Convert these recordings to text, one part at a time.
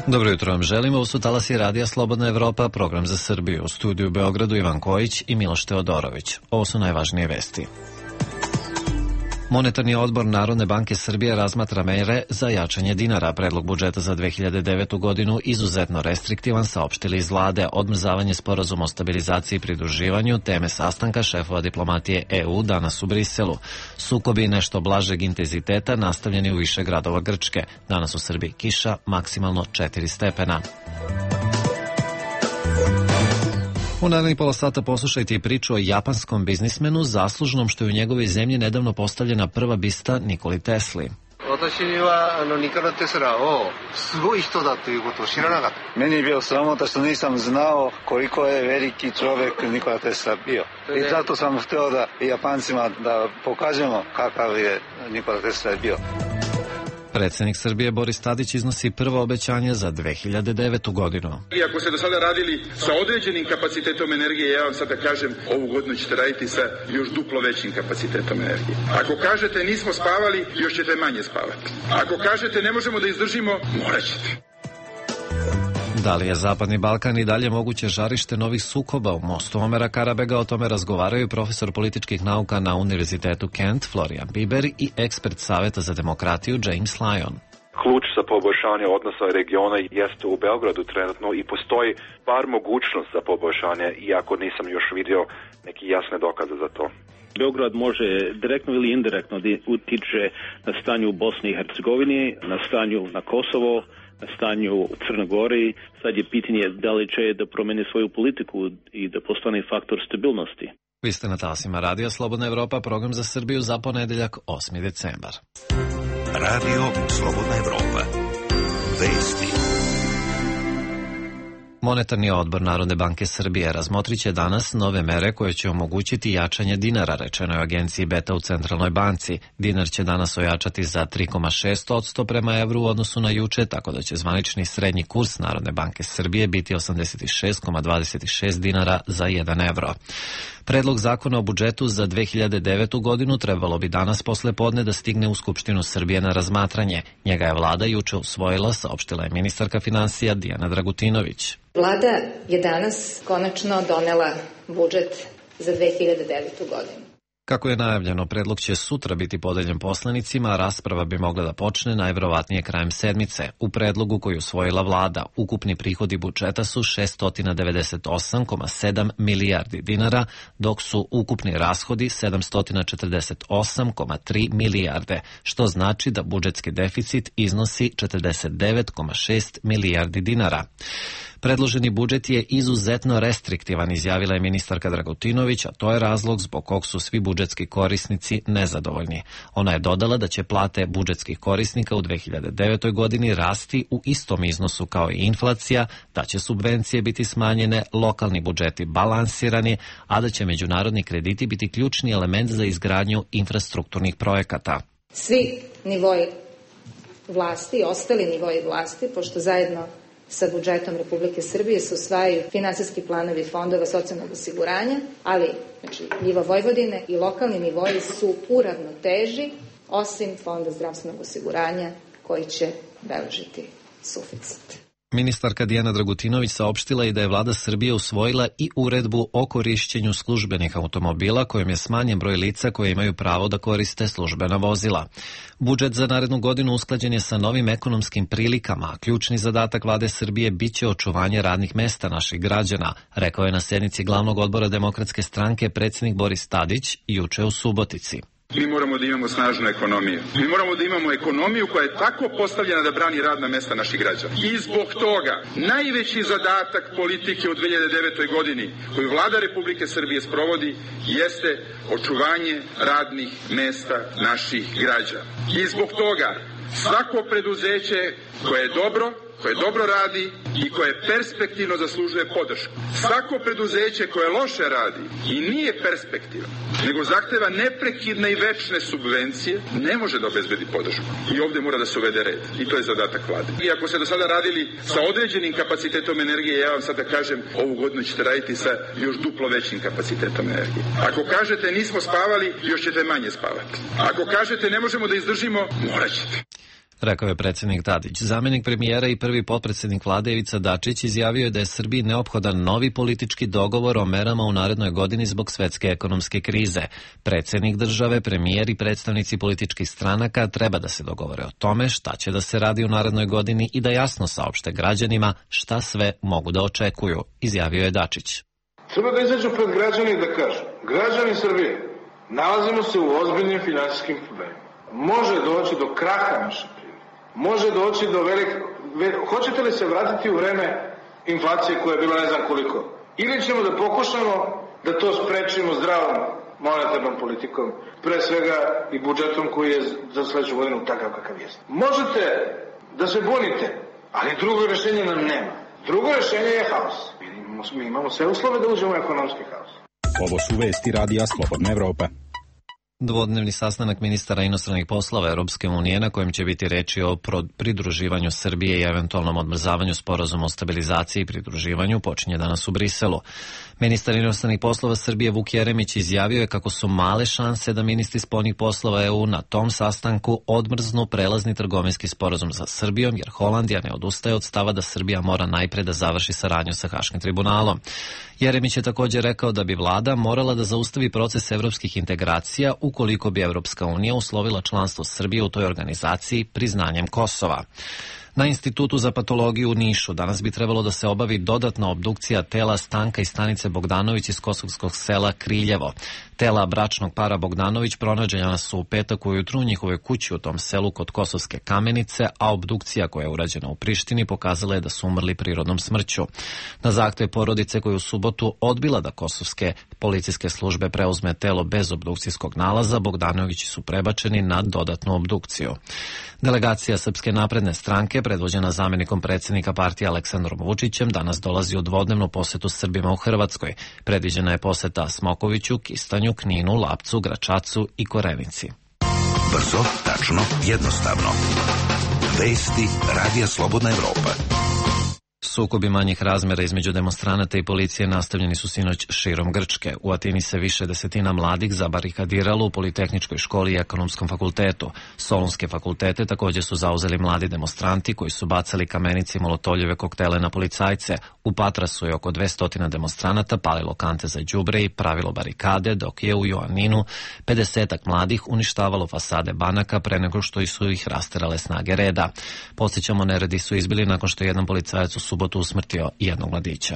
Dobro jutro vam želimo, ovo su talasi radija Slobodna Evropa, program za Srbiju. U studiju u Beogradu Ivan Kojić i Miloš Teodorović. Ovo su najvažnije vesti. Monetarni odbor Narodne banke Srbije razmatra mere za jačanje dinara. Predlog budžeta za 2009. godinu izuzetno restriktivan, saopštili iz vlade. Odmrzavanje sporazuma o stabilizaciji i pridruživanju, teme sastanka šefova diplomatije EU danas u Briselu. Sukobi nešto blažeg intenziteta nastavljeni u više gradova Grčke. Danas u Srbiji kiša, maksimalno 4 stepena. U narednih pola sata poslušajte i priču o japanskom biznismenu zaslužnom što je u njegovoj zemlji nedavno postavljena prva bista Nikoli Tesli. Meni je bio sramota što nisam znao koliko je veliki čovjek Nikola Tesla bio. I zato sam htio da Japancima da pokažemo kakav je Nikola Tesla bio. Predsjednik Srbije Boris Tadić iznosi prvo obećanje za 2009. godinu. Iako ste do sada radili sa određenim kapacitetom energije, ja vam sada kažem, ovu godinu ćete raditi sa još duplo većim kapacitetom energije. Ako kažete nismo spavali, još ćete manje spavati. Ako kažete ne možemo da izdržimo, morat ćete. Da li je Zapadni Balkan i dalje moguće žarište novih sukoba u mostu Omera Karabega? O tome razgovaraju profesor političkih nauka na Univerzitetu Kent, Florian Biber, i ekspert Saveta za demokratiju James Lyon. Ključ za poboljšanje odnosa regiona jeste u Beogradu trenutno i postoji bar mogućnost za poboljšanje, iako nisam još vidio neki jasne dokaze za to. Beograd može direktno ili indirektno da utiče na stanje u Bosni i Hercegovini, na stanju na Kosovo, na stanju u Crnoj Gori. Sad je pitanje da li će da promeni svoju politiku i da postane faktor stabilnosti. Vi ste na talasima radija Slobodna Evropa, program za Srbiju za ponedeljak 8. decembar. Radio Slobodna Evropa. Vesti. Monetarni odbor Narodne banke Srbije razmotriće danas nove mere koje će omogućiti jačanje dinara, rečeno je agenciji Beta u Centralnoj banci. Dinar će danas ojačati za 3,6% prema evru u odnosu na juče, tako da će zvanični srednji kurs Narodne banke Srbije biti 86,26 dinara za 1 evro. Predlog zakona o budžetu za 2009. godinu trebalo bi danas posle podne da stigne u Skupštinu Srbije na razmatranje. Njega je vlada juče usvojila, saopštila je ministarka finansija Dijana Dragutinović. Vlada je danas konačno donela budžet za 2009. godinu. Kako je najavljeno, predlog će sutra biti podeljen poslanicima, a rasprava bi mogla da počne najverovatnije krajem sedmice. U predlogu koji je usvojila vlada, ukupni prihodi budžeta su 698,7 milijardi dinara, dok su ukupni rashodi 748,3 milijarde, što znači da budžetski deficit iznosi 49,6 milijardi dinara. Predloženi budžet je izuzetno restriktivan, izjavila je ministarka Dragutinović, a to je razlog zbog kog su svi budžetski korisnici nezadovoljni. Ona je dodala da će plate budžetskih korisnika u 2009. godini rasti u istom iznosu kao i inflacija, da će subvencije biti smanjene, lokalni budžeti balansirani, a da će međunarodni krediti biti ključni element za izgradnju infrastrukturnih projekata. Svi nivoi vlasti, ostali nivoi vlasti, pošto zajedno sa budžetom Republike Srbije se usvajaju finansijski planovi fondova socijalnog osiguranja, ali nivo Vojvodine i lokalni nivoi su u ravnoteži, osim Fonda zdravstvenog osiguranja koji će beležiti suficit. Ministarka Dijana Dragutinović saopštila i da je vlada Srbije usvojila i uredbu o korišćenju službenih automobila kojom je smanjen broj lica koje imaju pravo da koriste službena vozila. Budžet za narednu godinu usklađen je sa novim ekonomskim prilikama, a ključni zadatak vlade Srbije biće očuvanje radnih mesta naših građana, rekao je na sednici glavnog odbora Demokratske stranke predsjednik Boris Tadić juče u Subotici. Mi moramo da imamo snažnu ekonomiju. Mi moramo da imamo ekonomiju koja je tako postavljena da brani radna mesta naših građana. I zbog toga najveći zadatak politike u 2009. godini koju vlada Republike Srbije sprovodi jeste očuvanje radnih mesta naših građana. I zbog toga svako preduzeće koje je dobro radi i koje perspektivno zaslužuje podršku. Svako preduzeće koje loše radi i nije perspektivno, nego zahteva neprekidne i večne subvencije, ne može da obezbedi podršku. I ovdje mora da se uvede red. I to je zadatak vlade. I ako ste do sada radili sa određenim kapacitetom energije, ja vam sada kažem, ovu godinu ćete raditi sa još duplo većim kapacitetom energije. Ako kažete nismo spavali, još ćete manje spavati. Ako kažete ne možemo da izdržimo, morat ćete. rekao je predsjednik Tadić. Zamenik premijera i prvi potpredsjednik vlade Ivica Dačić izjavio je da je Srbiji neophodan novi politički dogovor o merama u narednoj godini zbog svetske ekonomske krize. Predsjednik države, premijer i predstavnici političkih stranaka treba da se dogovore o tome šta će da se radi u narednoj godini i da jasno saopšte građanima šta sve mogu da očekuju, izjavio je Dačić. Treba da izađu pred građani i da kažu: građani Srbije, nalazimo se u ozbiljnim finansijskim problemima. Može doći do kraha naše privrede. Može doći do Hoćete li se vratiti u vreme inflacije koja je bila ne znam koliko? Ili ćemo da pokušamo da to sprečimo zdravom monetarnom politikom, pre svega i budžetom koji je za sledeću godinu takav kakav jest. Možete da se bunite, ali drugo rešenje nam nema. Drugo rešenje je haos. Mi imamo sve uslove da uđemo u ekonomski haos. Ovo su vesti Radija Slobodna Evropa. Dvodnevni sastanak ministara inostranih poslova Europske unije na kojem će biti reči o pridruživanju Srbije i eventualnom odmrzavanju sporazuma o stabilizaciji i pridruživanju počinje danas u Briselu. Ministar inostranih poslova Srbije Vuk Jeremić izjavio je kako su male šanse da ministri spoljnih poslova EU na tom sastanku odmrznu prelazni trgovinski sporazum sa Srbijom, jer Holandija ne odustaje od stava da Srbija mora najpre da završi saradnju sa Haškim tribunalom. Jeremić je također rekao da bi vlada morala da zaustavi proces evropskih integracija ukoliko bi Evropska unija uslovila članstvo Srbije u toj organizaciji priznanjem Kosova. Na Institutu za patologiju u Nišu danas bi trebalo da se obavi dodatna obdukcija tela Stanka i Stanice Bogdanović iz kosovskog sela Kriljevo. Tela bračnog para Bogdanović pronađena su u petak ujutru u njihovoj kući u tom selu kod Kosovske Kamenice, a obdukcija koja je urađena u Prištini pokazala je da su umrli prirodnom smrću. Na zahtev porodice koju u subotu odbila da kosovske policijske službe preuzme telo bez obdukcijskog nalaza, Bogdanovići su prebačeni na dodatnu obdukciju. Delegacija Srpske napredne stranke, predvođena zamenikom predsjednika partije Aleksandrom Vučićem, danas dolazi u dvodnevnu posetu Srbima u Hrvatskoj. Predviđena je poseta Smokoviću, Kistanju, Kninu, Lapcu, Gračacu i Korenici. Brzo, tačno, jednostavno. Vesti Radija Slobodna Evropa. Sukobi manjih razmjera između demonstranata i policije nastavljeni su sinoć širom Grčke. U Atini se više desetina mladih zabarikadiralo u Politehničkoj školi i Ekonomskom fakultetu. Solunske fakultete također su zauzeli mladi demonstranti koji su bacali kamenice i molotovljeve koktele na policajce. U Patrasu je oko 200 demonstranata palilo kante za đubre i pravilo barikade, dok je u Joaninu 50-ak mladih uništavalo fasade banaka pre nego što su ih rasterale snage reda. Podsjećamo, neredi su izbili nakon što je jedan policajac u subotu usmrtio jednog mladića.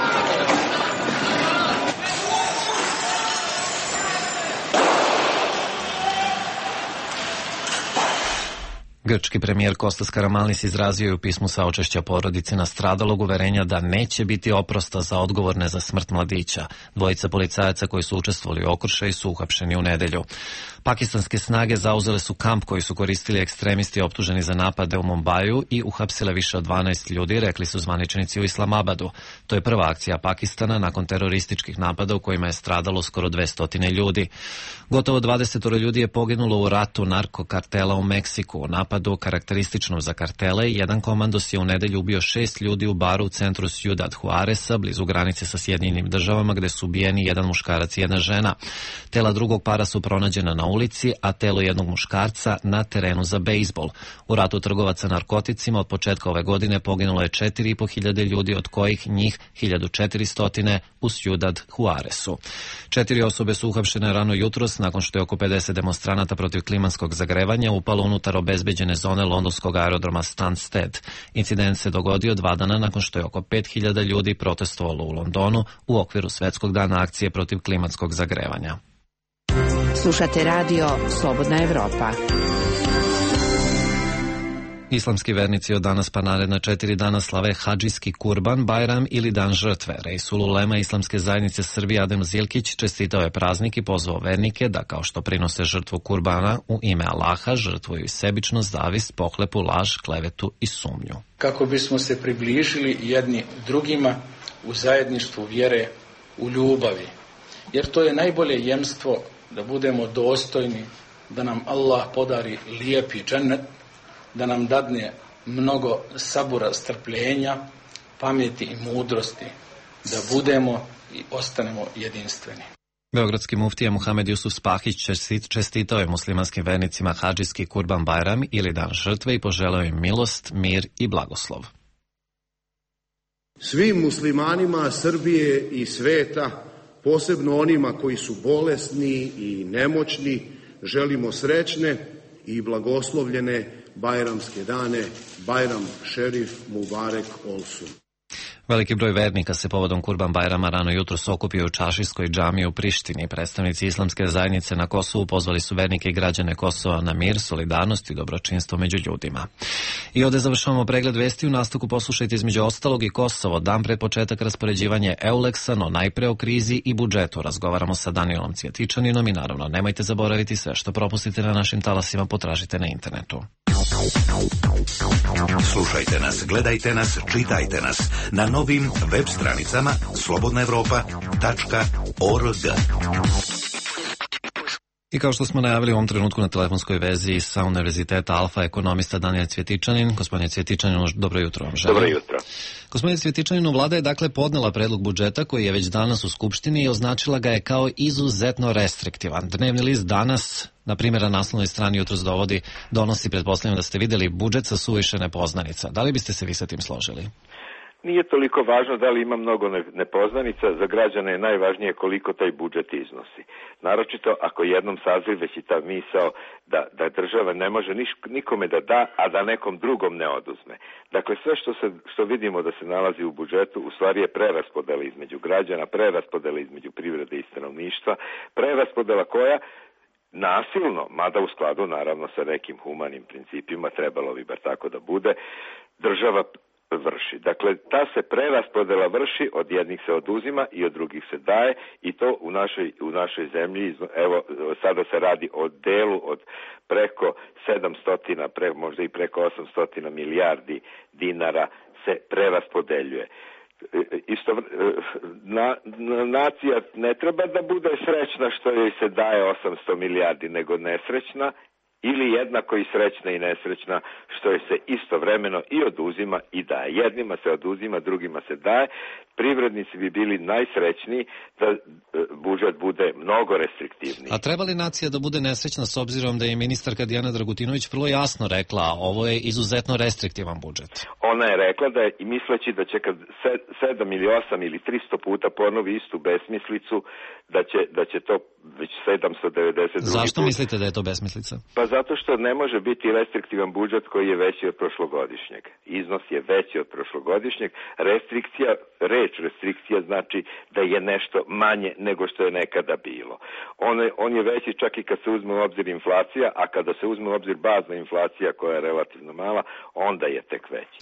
Grčki premijer Kostas Karamanlis izrazio je u pismu saučešća porodici nastradalog uverenja da neće biti oprosta za odgovorne za smrt mladića. Dvojica policajaca koji su učestvovali u okršaju su uhapšeni u nedelju. Pakistanske snage zauzele su kamp koji su koristili ekstremisti optuženi za napade u Mumbaju i uhapsile više od 12 ljudi, rekli su zvaničnici u Islamabadu. To je prva akcija Pakistana nakon terorističkih napada u kojima je stradalo skoro 200 ljudi. Gotovo 20 ljudi je poginulo u ratu narkokartela u Meksiku. U napadu karakterističnom za kartele, jedan komandos je u nedelju ubio 6 ljudi u baru u centru Ciudad Juareza, blizu granice sa Sjedinjenim državama, gde su ubijeni jedan muškarac i jedna žena. Tela drugog para su pronađena na ulici, a telo jednog muškarca na terenu za bejzbol. U ratu trgovaca narkoticima od početka ove godine poginulo je 4.500 ljudi, od kojih njih 1.400 u Ciudad Juarezu. 4 osobe su uhapšene rano jutros nakon što je oko 50 demonstranata protiv klimatskog zagrevanja upalo unutar obezbeđene zone londonskog aerodroma Stansted. Incident se dogodio 2 dana nakon što je oko 5.000 ljudi protestovalo u Londonu u okviru Svetskog dana akcije protiv klimatskog zagrevanja. Slušate radio Slobodna Evropa. Islamski vernici od danas pa naredna 4 dana slave Hadžijski kurban, Bajram ili Dan žrtve. Reisul ulema Islamske zajednice Srbije Adem Zilkić čestitao je praznik i pozvao vernike da, kao što prinose žrtvu kurbana u ime Allaha, žrtvuju i sebičnost, zavist, pohlepu, laž, klevetu i sumnju. Kako bismo se približili jedni drugima u zajedništvu vjere, u ljubavi. Jer to je najbolje jemstvo da budemo dostojni, da nam Allah podari lijepi džennet, da nam dadne mnogo sabura, strpljenja, pameti i mudrosti, da budemo i ostanemo jedinstveni. Beogradski muftija Muhamed Jusuf Spahić čestitao je muslimanskim vernicima hadžijski Kurban Bajram ili dan žrtve i poželeo im milost, mir i blagoslov. Svim muslimanima Srbije i sveta, posebno onima koji su bolesni i nemoćni, želimo srećne i blagoslovljene Bajramske dane, Bajram Šerif Mubarek Olsun. Veliki broj vernika se povodom Kurban Bajrama rano jutros okupio u Čašijskoj džamiji u Prištini. Predstavnici islamske zajednice na Kosovu pozvali su vernike i građane Kosova na mir, solidarnost i dobročinstvo među ljudima. I ovdje završavamo pregled vesti. U nastavku poslušajte između ostalog i Kosovo. Dan pred početak raspoređivanje Euleksa, no najpre o krizi i budžetu. Razgovaramo sa Danielom Cvjetičaninom i naravno nemojte zaboraviti sve što propustite na našim talasima, potražite na internetu. Slušajte nas, gledajte nas, čitajte nas na novim web stranicama slobodnaevropa.org. I kao što smo najavili u ovom trenutku na telefonskoj vezi sa Univerziteta Alfa ekonomista Daniel Cvjetičanin. Gospodine Cvjetičaninu, dobro jutro vam želim. Dobro jutro. Gospodine Cvjetičaninu, vlada je dakle podnela predlog budžeta koji je već danas u Skupštini i označila ga je kao izuzetno restriktivan. Dnevni list danas na primjer na naslovnoj strani jutros donosi, pretpostavljam da ste vidjeli, budžet sa suviše nepoznanica. Da li biste se vi sa tim složili? Nije toliko važno da li ima mnogo nepoznanica, za građane je najvažnije koliko taj budžet iznosi. Naročito ako jednom sazri već i ta misao da država ne može nikome da da, a da nekom drugom ne oduzme. Dakle, sve što vidimo da se nalazi u budžetu u stvari je preraspodela između građana, preraspodela između privrede i stanovništva, preraspodela koja nasilno, mada u skladu naravno sa nekim humanim principima, trebalo bi bar tako da bude, država vrši. Dakle, ta se preraspodela vrši, od jednih se oduzima i od drugih se daje i to u našoj zemlji, evo, sada se radi o delu od preko 700, možda i preko 800 milijardi dinara se preraspodeljuje. Nacija ne treba da bude srećna što joj se daje 800 milijardi, nego nesrećna ili jednako i srećna i nesrećna što je se istovremeno i oduzima i daje. Jednima se oduzima, drugima se daje. Privrednici bi bili najsrećniji da budžet bude mnogo restriktivniji. A treba li nacija da bude nesrećna s obzirom da je ministarka Dijana Dragutinović vrlo jasno rekla, ovo je izuzetno restriktivan budžet? Ona je rekla da je, i misleći da će kad 7 ili 8 ili 300 puta ponovi istu besmislicu, da će to već 792. Zašto mislite da je to besmislica? Pa zato što ne može biti restriktivan budžet koji je veći od prošlogodišnjeg. Iznos je veći od prošlogodišnjeg. Restrikcija znači da je nešto manje nego što je nekada bilo. On je veći čak i kad se uzme u obzir inflacija, a kada se uzme u obzir bazna inflacija koja je relativno mala, onda je tek veći.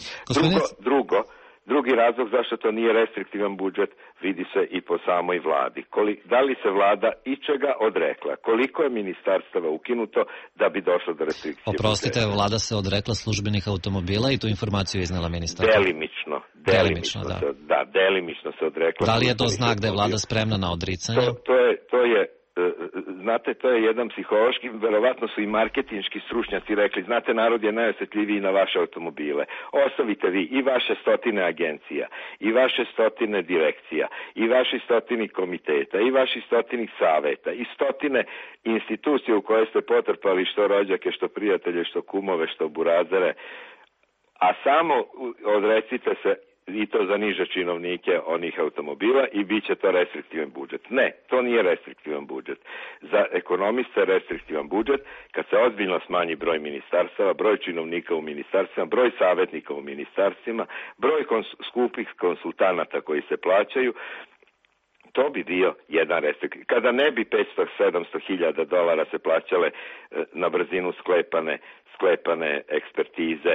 Drugi razlog zašto to nije restriktivan budžet vidi se i po samoj vladi. Da li se vlada ičega odrekla? Koliko je ministarstava ukinuto da bi došlo do restrikcije? Oprostite, vlada se odrekla službenih automobila i tu informaciju iznela ministarstva. Delimično, da. Delimično se odrekla. Da li je to znak da je vlada spremna na odricanje? To je znate, to je jedan psihološki, verovatno su i marketinški stručnjaci rekli, znate, narod je najosjetljiviji na vaše automobile. Ostavite vi i vaše 100 agencija, i vaše 100 direkcija, i vaši 100 komiteta, i vaši 100 saveta, i 100 institucije u koje ste potrpali što rođake, što prijatelje, što kumove, što burazere, a samo odrecite se i to za niže činovnike onih automobila i bit će to restriktivan budžet. Ne, to nije restriktivan budžet. Za ekonomista je restriktivan budžet kad se ozbiljno smanji broj ministarstava, broj činovnika u ministarstvima, broj savjetnika u ministarstvima, broj skupih konsultanata koji se plaćaju. To bi bio jedan restriktivan. Kada ne bi 500-700 hiljada dolara se plaćale na brzinu sklepane ekspertize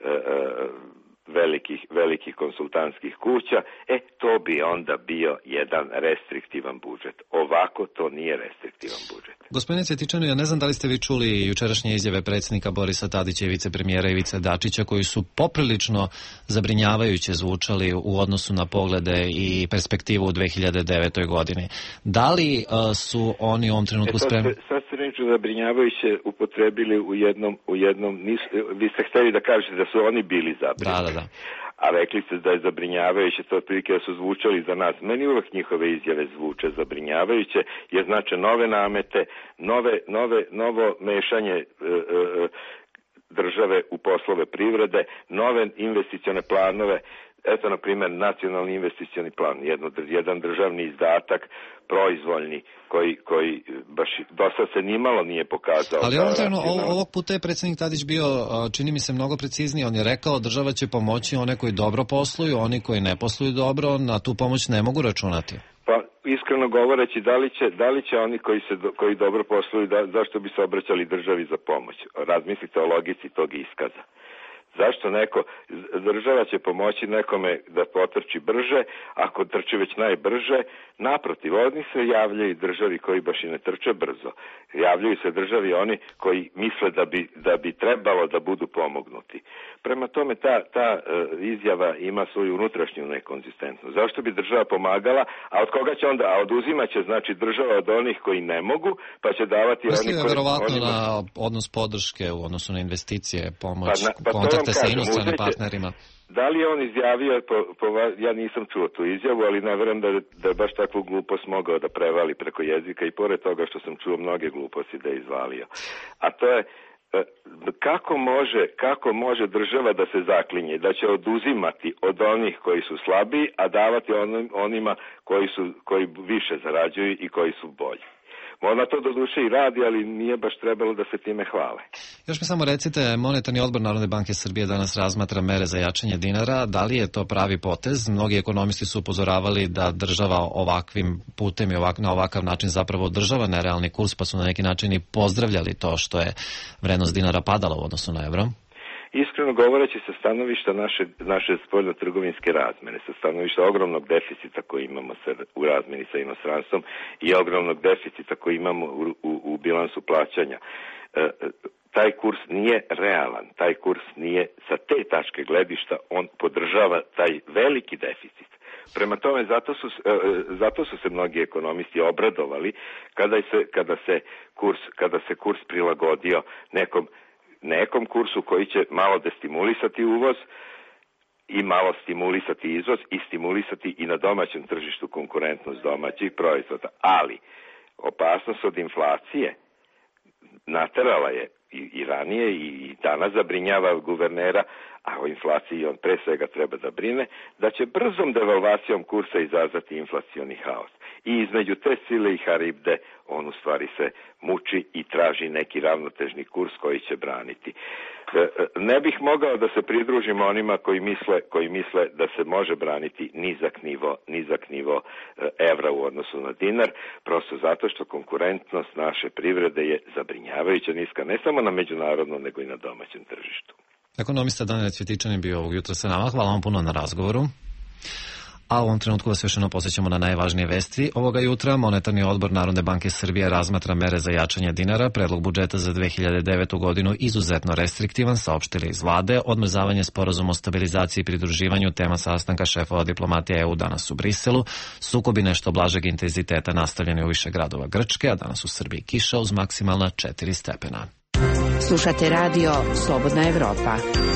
velikih konsultantskih kuća, to bi onda bio jedan restriktivan budžet. Ovako to nije restriktivan budžet. Gospodine Cvjetičanu, ja ne znam da li ste vi čuli jučerašnje izjave predsjednika Borisa Tadića i vicepremijera Ivice Dačića koji su poprilično zabrinjavajuće zvučali u odnosu na poglede i perspektivu u 2009. godini. Da li su oni u ovom trenutku spremni? Sad ste reći zabrinjavajuće upotrebili u jednom vi ste htjeli da kažete da su oni bili zabrinuti. Da. a rekli ste da je zabrinjavajuće, to otprilike da su zvučali za nas. Meni uvek njihove izjave zvuče zabrinjavajuće, jer znači nove namete, novo mešanje države u poslove privrede, nove investicione planove. Eto, na primjer, nacionalni investicioni plan, jedan državni izdatak, proizvoljni, koji baš dosta se nimalo nije pokazao. Ali ovog puta je predsjednik Tadić bio, čini mi se, mnogo precizniji. On je rekao, država će pomoći one koji dobro posluju, oni koji ne posluju dobro, na tu pomoć ne mogu računati. Pa, iskreno govoreći, da li će oni koji dobro posluju, zašto bi se obraćali državi za pomoć? Razmislite o logici tog iskaza. Zašto država će pomoći nekome da potrči brže, ako trči već najbrže? Naprotiv, oni se javljaju državi koji baš i ne trče brzo. Javljaju se državi oni koji misle da bi trebalo da budu pomognuti. Prema tome, ta izjava ima svoju unutrašnju nekonzistentnost. Zašto bi država pomagala, a od koga će onda? A oduzimat će, znači, država od onih koji ne mogu, pa će davati oni koji... Verovatno na odnos podrške u odnosu na investicije, pomoć, kontakte sa inostranim partnerima. Da li je on izjavio, ja nisam čuo tu izjavu, ali ne verujem da je baš takvu glupost mogao da prevali preko jezika, i pored toga što sam čuo mnoge gluposti da je izvalio. A to je, kako može država da se zaklinje, da će oduzimati od onih koji su slabiji, a davati onima koji više zarađuju i koji su bolji. Ona to doduše i radi, ali nije baš trebalo da se time hvale. Još mi samo recite, Monetarni odbor Narodne banke Srbije danas razmatra mere za jačanje dinara. Da li je to pravi potez? Mnogi ekonomisti su upozoravali da država ovakvim putem i na ovakav način zapravo održava nerealni kurs, pa su na neki način i pozdravljali to što je vrednost dinara padala u odnosu na evro. Iskreno govoreći, sa stanovišta naše spoljno-trgovinske razmene, sa stanovišta ogromnog deficita koji imamo u razmeni sa inostranstvom i ogromnog deficita koji imamo u bilansu plaćanja, taj kurs nije realan, taj kurs nije, sa te tačke gledišta, on podržava taj veliki deficit. Prema tome, zato su se mnogi ekonomisti obradovali kada se kurs prilagodio nekom kursu koji će malo destimulisati uvoz i malo stimulisati izvoz i stimulisati i na domaćem tržištu konkurentnost domaćih proizvoda. Ali opasnost od inflacije naterala je i ranije i danas zabrinjava guvernera, a o inflaciji on pre svega treba da brine, da će brzom devalvacijom kursa izazvati inflacioni haos. I između te sile i haribde on u stvari se muči i traži neki ravnotežni kurs koji će braniti. Ne bih mogao da se pridružim onima koji misle da se može braniti nizak nivo evra u odnosu na dinar, prosto zato što konkurentnost naše privrede je zabrinjavajuća niska, ne samo na međunarodnom nego i na domaćem tržištu. Ekonomista Danijel Cvjetičanin bio ovog jutra sa nama. Hvala vam puno na razgovoru. A u ovom trenutku vas još jednom posjećamo na najvažnije vesti. Ovoga jutra Monetarni odbor Narodne banke Srbije razmatra mere za jačanje dinara. Predlog budžeta za 2009. godinu izuzetno restriktivan, saopštili iz vlade. Odmrzavanje sporazuma o stabilizaciji i pridruživanju, tema sastanka šefova diplomatije EU danas u Briselu. Sukobi nešto blažeg intenziteta nastavljeni u više gradova Grčke, a danas u Srbiji kiša uz maksimalna 4 stepena. Slušate radio Slobodna Evropa.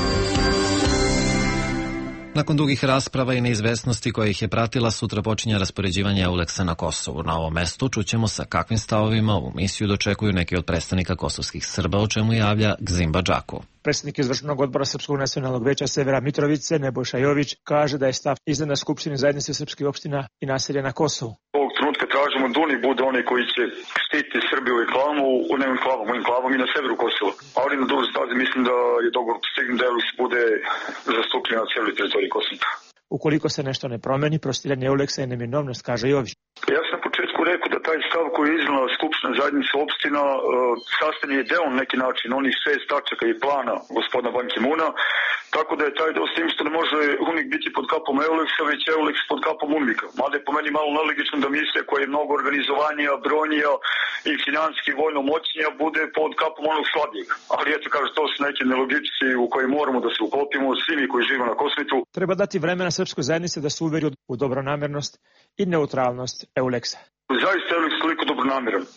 Nakon dugih rasprava i neizvesnosti koje ih je pratila, sutra počinje raspoređivanje EULEX-a na Kosovu. Na ovom mestu čućemo sa kakvim stavovima ovu misiju dočekuju neki od predstavnika kosovskih Srba, o čemu javlja Gzimba Džaku. Predsjednik izvršnog odbora Srpskog nacionalnog veća Severa Mitrovice, Nebojša Jović, kaže da je stav izdan na Skupštini zajednice srpskih opština i naselja na Kosovu. Ovog trenutka tražimo da oni budu oni koji će štiti Srbiju u enklavom i na severu Kosova. Ali na drugoj stazi mislim da je dogovor postignut da EULEX bude zastupljen na cijeloj teritoriji Kosova. Ukoliko se nešto ne promeni, prostiranje EULEX-a je neminovnost, kaže Jović. Ja sam na početku rekao da taj stav koji je iznala Skupština zajednice opština sastavljen je deo na neki način onih 6 tačaka i plana gospodina Ban Ki-moona, tako da je taj deo s tim što ne može UNMIK biti pod kapom EULEX-a, već EULEX pod kapom UNMIK-a. Mada je po meni malo nelogično da misija koja je mnogo organizovanija, brojnija i financijski vojno moćnija bude pod kapom onog slabijeg. Ali eto, kaže, to su neke nelogičnosti u koje moramo da se uklopimo svi mi koji živimo na Kosmetu. Treba dati vremena srpskoj zajednici da se uveri u dobronamernost i neutralnost EULEX-a. Zaista je EULEX toliko dobronamjeran.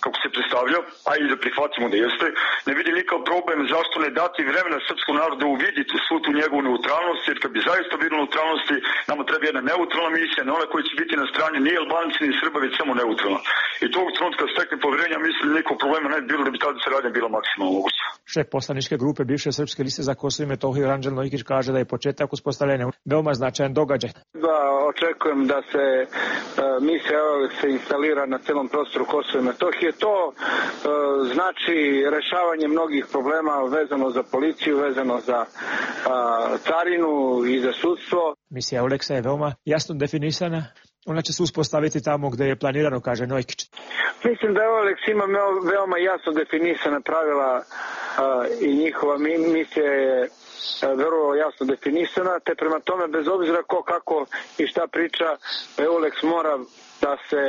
kako se predstavlja, a i da prihvatimo da jeste, ne vidi nikakav problem zašto ne dati vremena srpskom narodu da uvidi svu tu njegovu neutralnost, jer kad bi zaista bilo neutralnosti, nama treba jedna neutralna misija, ne ona koja će biti na strani ni Albanci ni Srba, već samo neutralna. I tog trenutka stekne poverenja, mislim da nikog problema ne bi bilo da bi tada saradnja bila maksimalno moguća. Šef poslaničke grupe bivše srpske liste za Kosovo i Metohiju Ranđel Nojikić kaže da je početak uspostavljanja veoma značajan događaj. Da očekujem da se misija se instalira na celom prostoru Kosova i Metohije. To znači rešavanje mnogih problema vezano za policiju, vezano za carinu i za sudstvo. Misija EULEX-a je veoma jasno definisana. Ona će se uspostaviti tamo gde je planirano, kaže Nojkić. Mislim da EULEX ima veoma jasno definisana pravila i njihova misija je vrlo jasno definisana, te prema tome, bez obzira ko kako i šta priča, EULEX mora da se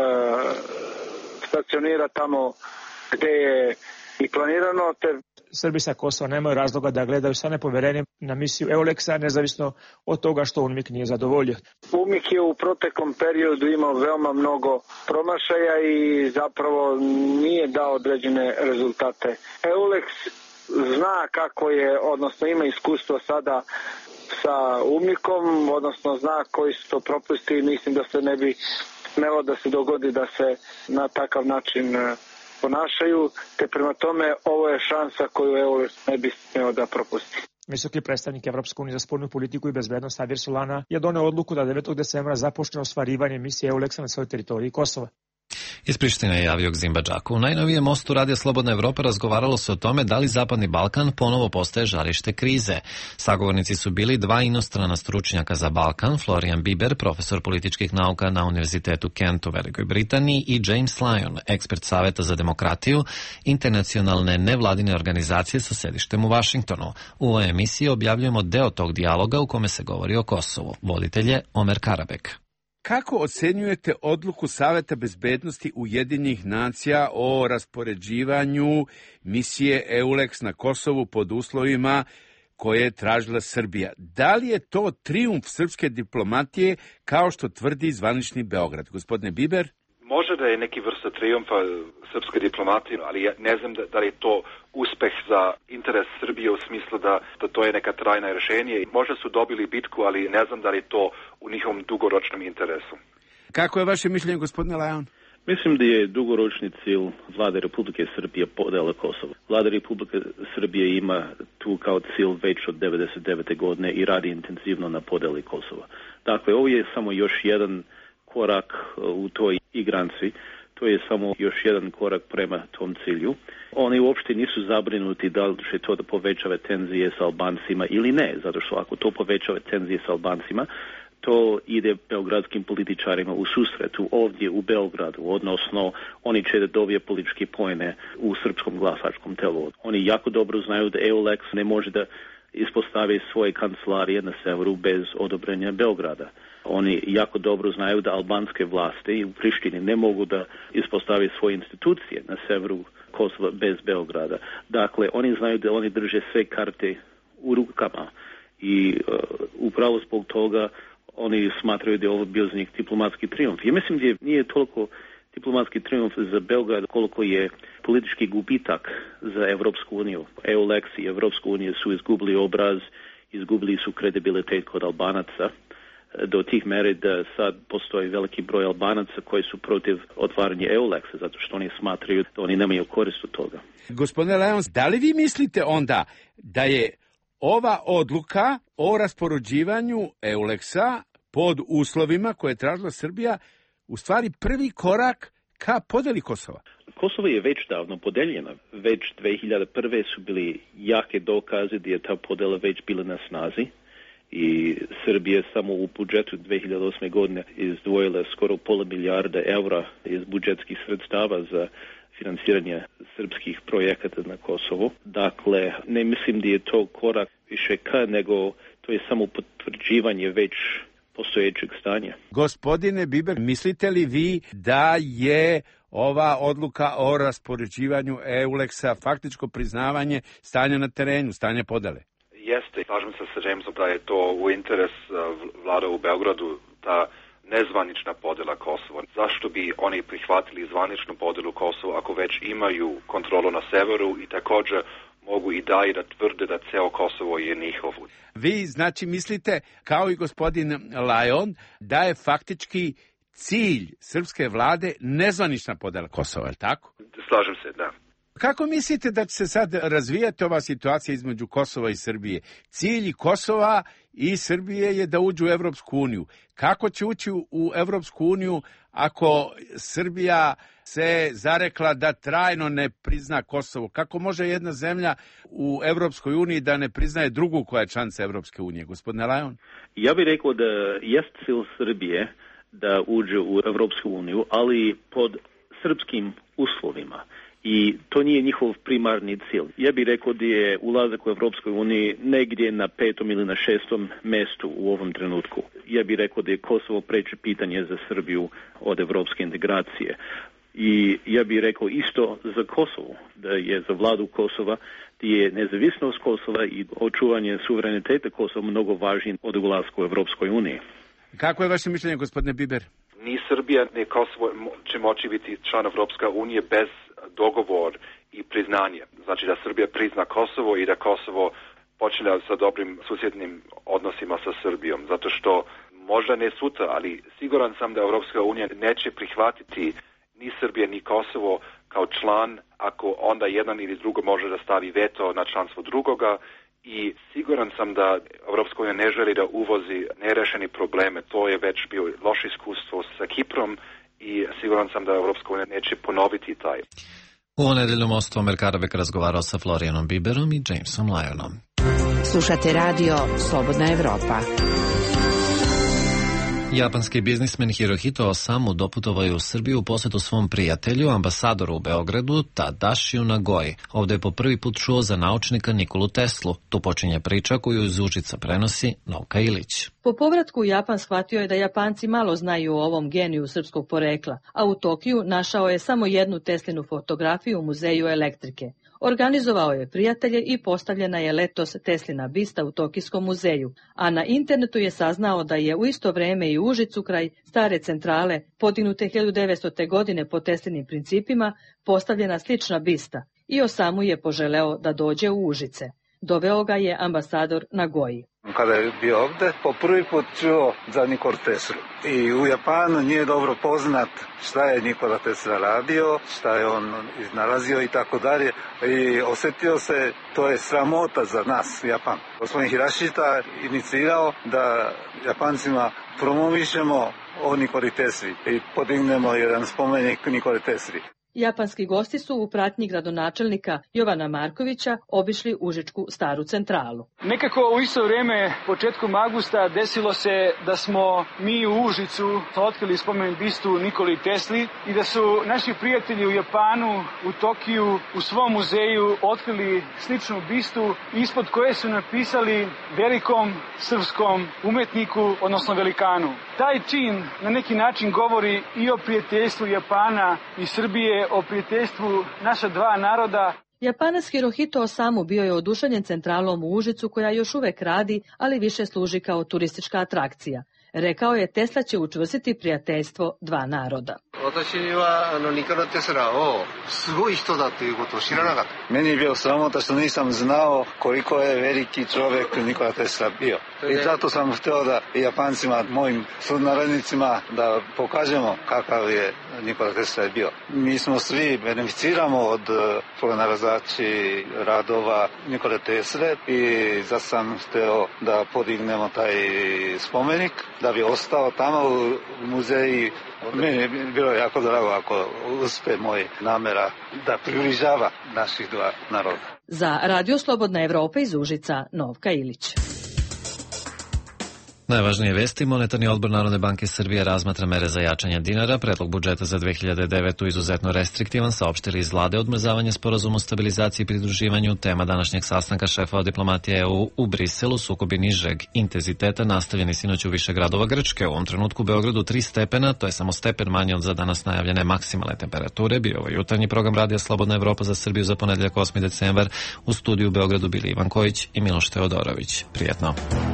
stacionira tamo gde je i planirano, te Srbi sa Kosova nemaju razloga da gledaju sa nepoverenjem na misiju EULEX-a, nezavisno od toga što UNMIK nije zadovoljio. UNMIK je u proteklom periodu imao veoma mnogo promašaja i zapravo nije dao određene rezultate. EULEX zna kako je, odnosno ima iskustvo sada sa UNMIK-om, odnosno zna koji su to propusti i mislim da se ne bi smelo da se dogodi da se na takav način ponašaju, te prema tome ovo je šansa koju EULEX ne bi smeo da propusti. Visoki predstavnik Evropske unije za spoljnu politiku i bezbednost Javier Solana je doneo odluku da 9. decembra započne ostvarivanje misije EULEX-a na svojoj teritoriji Kosova. Iz Prištine je javio Gzim Badžaku. U najnovijem mostu Radija Slobodna Evropa razgovaralo se o tome da li Zapadni Balkan ponovo postaje žarište krize. Sagovornici su bili dva inostrana stručnjaka za Balkan, Florian Biber, profesor političkih nauka na Univerzitetu Kent u Velikoj Britaniji, i James Lyon, ekspert Saveta za demokratiju, internacionalne nevladine organizacije sa sedištem u Vašingtonu. U emisiji objavljujemo deo tog dijaloga u kome se govori o Kosovu. Voditelj je Omer Karabek. Kako ocenjujete odluku Saveta bezbednosti Ujedinjenih nacija o raspoređivanju misije EULEX na Kosovu pod uslovima koje je tražila Srbija? Da li je to trijumf srpske diplomatije kao što tvrdi zvanični Beograd? Gospodine Biber? Može da je neki vrsta trijumfa srpske diplomatije, ali ja ne znam da li je to uspeh za interes Srbije u smislu da to je neka trajna rješenje. Možda su dobili bitku, ali ne znam da li je to u njihovom dugoročnom interesu. Kako je vaše mišljenje, gospodine Lajon? Mislim da je dugoročni cilj vlade Republike Srbije podela Kosova. Vlada Republike Srbije ima tu kao cilj već od 1999. godine i radi intenzivno na podeli Kosova. Dakle, ovo je samo još jedan korak u toj igranci, to je samo još jedan korak prema tom cilju. Oni uopšte nisu zabrinuti da li će to da povećava tenzije sa Albancima ili ne, zato što ako to povećava tenzije sa Albancima, to ide beogradskim političarima u susretu ovdje u Beogradu, odnosno oni će da dobije političke poene u srpskom glasačkom telu. Oni jako dobro znaju da EULEX ne može da ispostavi svoje kancelarije na severu bez odobrenja Beograda. Oni jako dobro znaju da albanske vlasti u Prištini ne mogu da ispostave svoje institucije na severu Kosova bez Beograda. Dakle, oni znaju da oni drže sve karte u rukama i upravo zbog toga oni smatraju da je ovo bio za njih diplomatski trijumf. Ja mislim da nije toliko diplomatski trijumf za Beograd koliko je politički gubitak za Evropsku uniju. EULEX i Evropsku uniju su izgubili obraz, izgubili su kredibilitet kod Albanaca do tih mere da sad postoji veliki broj Albanaca koji su protiv otvaranja EULEX-a zato što oni smatraju da oni nemaju korist od toga. Gospodine Leons, da li vi mislite onda da je ova odluka o raspoređivanju EULEX-a pod uslovima koje je tražila Srbija u stvari prvi korak ka podeli Kosova? Kosovo je već davno podeljeno. Već 2001. su bili jake dokaze da je ta podela već bila na snazi i Srbija samo u budžetu 2008. godine izdvojila skoro $500 milijarda evra iz budžetskih sredstava za financiranje srpskih projekata na Kosovu. Dakle, ne mislim da je to korak više nego to je samo potvrđivanje već postojećeg stanja. Gospodine Biber, mislite li vi da je ova odluka o raspoređivanju EULEX-a faktičko priznavanje stanja na terenu, stanja podele? Jeste, slažem se sa Jamesom da je to u interes vlada u Beogradu da nezvanična podjela Kosova. Zašto bi oni prihvatili zvaničnu podjelu Kosova ako već imaju kontrolu na severu i također mogu i dalje da tvrde da ceo Kosovo je njihov. Vi znači mislite, kao i gospodin Lajon, da je faktički cilj srpske vlade nezvanična podjela Kosova, je li tako? Slažem se, da. Kako mislite da će se sad razvijati ova situacija između Kosova i Srbije? Cilj Kosova i Srbije je da uđu u Evropsku uniju. Kako će ući u Evropsku uniju ako Srbija se zarekla da trajno ne prizna Kosovo? Kako može jedna zemlja u Evropskoj uniji da ne priznaje drugu koja je članica Evropske unije? Gospodine Lajon? Ja bih rekao da jest cilj Srbije da uđe u Evropsku uniju, ali pod srpskim uslovima. I to nije njihov primarni cilj. Ja bih rekao da je ulazak u Evropskoj uniji negdje na 5. ili na 6. mestu u ovom trenutku. Ja bih rekao da je Kosovo preče pitanje za Srbiju od evropske integracije. I ja bih rekao isto za Kosovo, da je za vladu Kosova, da je nezavisnost Kosova i očuvanje suvereniteta Kosova mnogo važnije od ulaska u Evropskoj uniji. Kako je vaše mišljenje, gospodine Biber? Ni Srbija, ni Kosovo će moći biti član Evropska unije bez dogovor i priznanje. Znači da Srbija prizna Kosovo i da Kosovo počne sa dobrim susjednim odnosima sa Srbijom. Zato što možda ne sutra, ali siguran sam da Evropska unija neće prihvatiti ni Srbija ni Kosovo kao član ako onda jedan ili drugo može da stavi veto na članstvo drugoga. I siguran sam da Evropska unija ne želi da uvozi nerešeni probleme. To je već bio loše iskustvo sa Kiprom i siguran sam da Evropska unija neće ponoviti taj. U nedelju Most Omer Karabek razgovarao sa Florianom Biberom i Jamesom Lyonom. Slušate radio Slobodna Evropa. Japanski biznismen Hirohito Osamu doputovao je u Srbiju u posjetu svom prijatelju, ambasadoru u Beogradu, Tadashiju Nagoi. Ovdje je po prvi put čuo za naučnika Nikolu Teslu. Tu počinje priča koju iz Užica prenosi Novka Ilić. Po povratku u Japan shvatio je da Japanci malo znaju o ovom geniju srpskog porekla, a u Tokiju našao je samo jednu Teslinu fotografiju u Muzeju elektrike. Organizovao je prijatelje i postavljena je letos Teslina bista u Tokijskom muzeju, a na internetu je saznao da je u isto vreme i u Užicu kraj stare centrale, podignute 1900. godine po Teslinim principima, postavljena slična bista i Osamu je poželeo da dođe u Užice. Doveo ga je ambasador Nagoi. Kada je bio ovde, po prvi put čuo za Nikolu Teslu. I u Japanu nije dobro poznat šta je Nikola Tesla radio, šta je on iznalazio i tako dalje. I osjetio se, to je sramota za nas, Japan. Gospodin Hirashita inicirao da Japancima promovišemo o Nikoli Tesli i podignemo jedan spomenik Nikoli Tesli. Japanski gosti su u pratnji gradonačelnika Jovana Markovića obišli Užičku staru centralu. Nekako u isto vrijeme, početkom avgusta, desilo se da smo mi u Užicu otkrili spomenik bistu Nikoli Tesli i da su naši prijatelji u Japanu, u Tokiju, u svom muzeju otkrili sličnu bistu ispod koje su napisali velikom srpskom umetniku, odnosno velikanu. Taj čin na neki način govori i o prijateljstvu Japana i Srbije, o prijateljstvu naša dva naroda. Japanac Hirohito Osamu bio je oduševljen centralom u Užicu koja još uvek radi, ali više služi kao turistička atrakcija. Rekao je Tesla će učvrstiti prijateljstvo dva naroda. Meni je bio sramota što nisam znao koliko je veliki čovjek Nikola Tesla bio. I zato sam htio da Japancima, mojim sunarodnicima, da pokažemo kakav je Nikola Tesla bio. Mi smo svi beneficiramo od pronalazači radova Nikole Tesle i zato sam htio da podignemo taj spomenik, da bi ostao tamo u muzeji. Meni je bilo jako drago ako uspe moj namera da približava naših dva naroda. Za Radio Slobodna Evropa iz Užica, Novka Ilić. Najvažnije vesti, Monetarni odbor Narodne banke Srbije razmatra mere za jačanje dinara, predlog budžeta za 2009. izuzetno restriktivan, saopštili iz vlade odmrzavanje sporazuma o stabilizaciji i pridruživanju, tema današnjeg sastanka šefova diplomatije EU u Briselu, sukobi nižeg intenziteta nastavljeni sinoć u više gradova Grčke. U ovom trenutku u Beogradu 3 stepena, to je samo stepen manje od za danas najavljene maksimalne temperature. Bio ovo jutarnji program Radija Slobodna Evropa za Srbiju za ponedeljak 8. decembar. U studiju u Beogradu bili Ivan Kojić i Miloš Teodorović. Prijetno.